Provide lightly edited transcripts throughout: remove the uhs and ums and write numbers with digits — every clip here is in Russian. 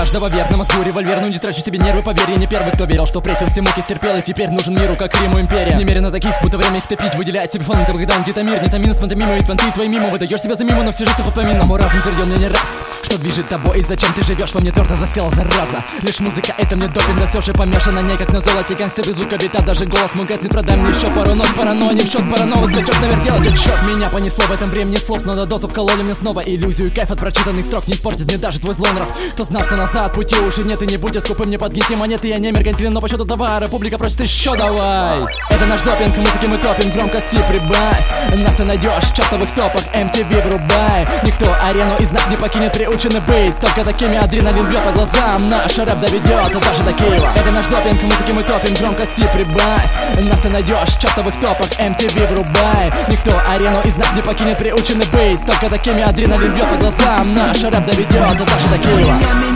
каждого верх на мозгу револьвер. Ну не трачу себе нервы, поверь, я не первый, кто верил, что впредь он все муки стерпел. И теперь нужен миру, как Риму империя. Немерено таких, будто время их топить. Выделяет себе фон, когда где-то мир. Не тамин с пантомимой, ведь понты твои мимо. Выдаешь себя за мимо, но все же хоть по минам. Мой разум тверден мне не раз, что движет тобой и зачем ты живешь. Во мне твердо засела зараза. Лишь музыка, это мне допинг, да все же помешан на ней, как на золоте. Гангстер без звука бита, даже голос мой гаснет. Продай мне еще пару нот, паранойя не в счет. Паранова, скачок навертела, течет. Меня понесло в этом времени слов, но до дозу вкололи мне снова иллюзию. Кайф от прочитанных строк не испортит мне даже твой злой нрав. Кто знал, что назад пути уже нет, и не будь скупым, не подгните монеты. Я не меркантилен, но по счету товара публика просит еще давай. Это наш допинг, музыки мы топим, громкости прибавь. Нас ты найдешь в чертовых топах, MTV врубай. Никто арену из нас не покинет, приучены быть только такими. Адреналин бьет по глазам, наш рэп доведет даже до Киева. Это наш допинг, музыки мы топим, громкости прибавь. Нас ты найдешь в чертовых топах, MTV врубай. Никто арену из нас не покинет, приучены быть только такими. Адреналин бьет по глазам, наш рэп доведет даже до Киева.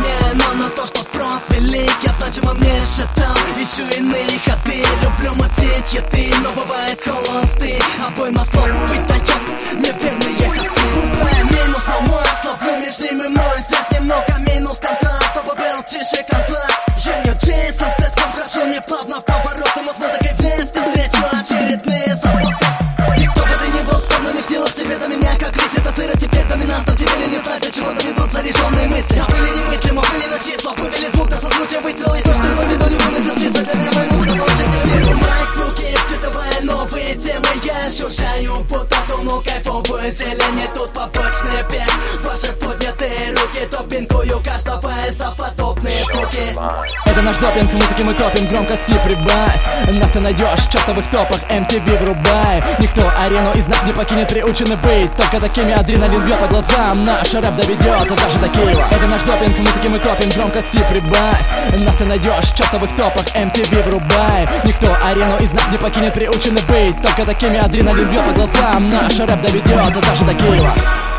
Но на то, что спрос велик, я значимо мне считал. Ищу иные ходы, люблю мутить хиты, но бывает холосты. Обойма слов выдает неверные хосты. Врубая минус на мой слов, между ним и мной. Здесь немного минус контраста, был тише контракт. Я не Джейсон Стэтхэм, хожу не плавно в повороты, но с музыкой вместе встречу очередные заботы. Никто бы ты не был, спорно не в силах тебе до меня, как рис. Это сыро теперь доминантом, теперь не знать, до чего доведут заряженные мысли. Были немыслимо, были на числа, вывели звук до созвучия выстрела. И то, что поведу, не выносил чисто для меня, моя музыка положительно весла. Майк в руки, вчитывая новые темы, я ощущаю путату, кайфовую зелень. И тут побочный эффект, ваши поднятые руки, топингую каждого из подобные звуки. Это наш допинг, музыки мы топим, громкости прибавь. Нас ты найдешь в чертовых топах, MTV врубай. Никто арену из нас не покинет, приучены быть только такими. Адреналин бьет по глазам, наш рэп доведет даже до Киева. Это наш допинг, музыки мы топим, громкости прибавь. Нас ты найдешь в чертовых топах, MTV врубай. Никто арену из нас не покинет, приучены быть только такими. Адреналин бьет по глазам, наш рэп доведет даже до Киева.